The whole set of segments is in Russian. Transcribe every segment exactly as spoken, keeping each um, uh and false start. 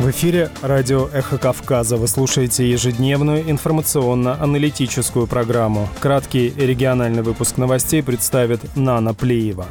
В эфире радио «Эхо Кавказа». Вы слушаете ежедневную информационно-аналитическую программу. Краткий региональный выпуск новостей представит Нана Плиева.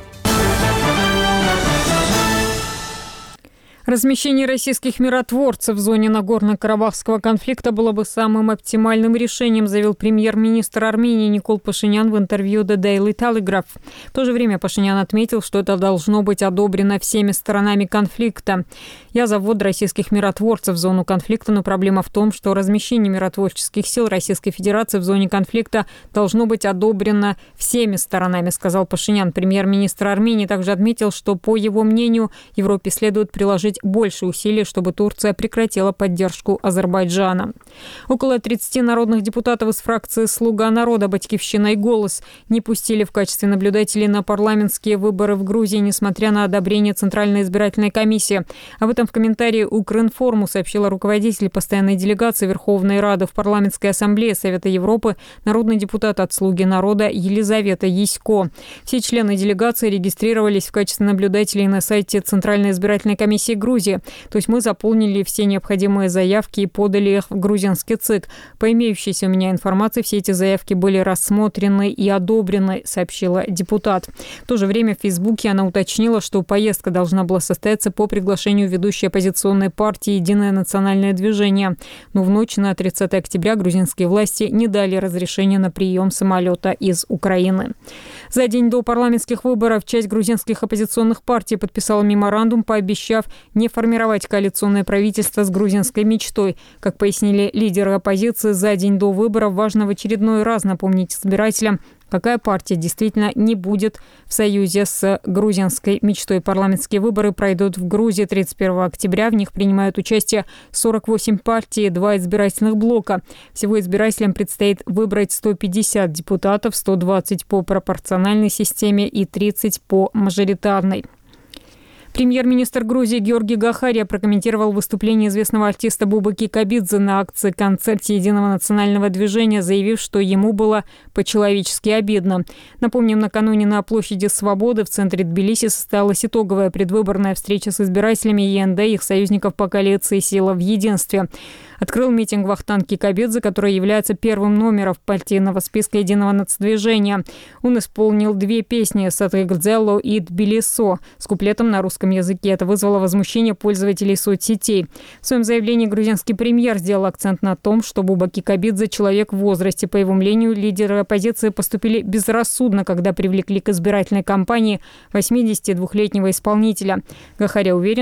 Размещение российских миротворцев в зоне Нагорно-Карабахского конфликта было бы самым оптимальным решением, заявил премьер-министр Армении Никол Пашинян в интервью The Daily Telegraph. В то же время Пашинян отметил, что это должно быть одобрено всеми сторонами конфликта. «Я за ввод российских миротворцев в зону конфликта, но проблема в том, что размещение миротворческих сил Российской Федерации в зоне конфликта должно быть одобрено всеми сторонами», сказал Пашинян. Премьер-министр Армении также отметил, что, по его мнению, Европе следует приложить больше усилий, чтобы Турция прекратила поддержку Азербайджана. Около тридцати народных депутатов из фракции «Слуга народа», «Батькивщина» и «Голос» не пустили в качестве наблюдателей на парламентские выборы в Грузии, несмотря на одобрение Центральной избирательной комиссии. Об этом в комментарии Укринформу сообщила руководитель постоянной делегации Верховной Рады в парламентской ассамблее Совета Европы, народный депутат от «Слуги народа» Елизавета Ясько. Все члены делегации регистрировались в качестве наблюдателей на сайте Центральной избирательной комиссии Грузии. То есть мы заполнили все необходимые заявки и подали их в грузинский ЦИК. По имеющейся у меня информации, все эти заявки были рассмотрены и одобрены, сообщила депутат. В то же время в Фейсбуке она уточнила, что поездка должна была состояться по приглашению ведущей оппозиционной партии «Единое национальное движение». Но в ночь на тридцатое октября грузинские власти не дали разрешения на прием самолета из Украины. За день до парламентских выборов часть грузинских оппозиционных партий подписала меморандум, пообещав не формировать коалиционное правительство с грузинской мечтой. Как пояснили лидеры оппозиции, за день до выборов важно в очередной раз напомнить избирателям, какая партия действительно не будет в союзе с грузинской мечтой. Парламентские выборы пройдут в Грузии тридцать первого октября. В них принимают участие сорок восемь партий и два избирательных блока. Всего избирателям предстоит выбрать сто пятьдесят депутатов, сто двадцать по пропорциональной системе и тридцать по мажоритарной. Премьер-министр Грузии Георгий Гахария прокомментировал выступление известного артиста Бубы Кикабидзе на акции-концерте Единого национального движения, заявив, что ему было по-человечески обидно. Напомним, накануне на площади Свободы в центре Тбилиси состоялась итоговая предвыборная встреча с избирателями ЕНД и их союзников по коалиции «Сила в единстве». Открыл митинг Вахтанг Кикабидзе, который является первым номером партийного списка Единого нацдвижения. Он исполнил две песни «Сатригдзелло» и «Тбилисо» с куплетом на русском языке. Это вызвало возмущение пользователей соцсетей. В своем заявлении грузинский премьер сделал акцент на том, что Буба Кикабидзе – человек в возрасте. По его мнению, лидеры оппозиции поступили безрассудно, когда привлекли к избирательной кампании восьмидесятидвухлетнего исполнителя. Гахария уверен,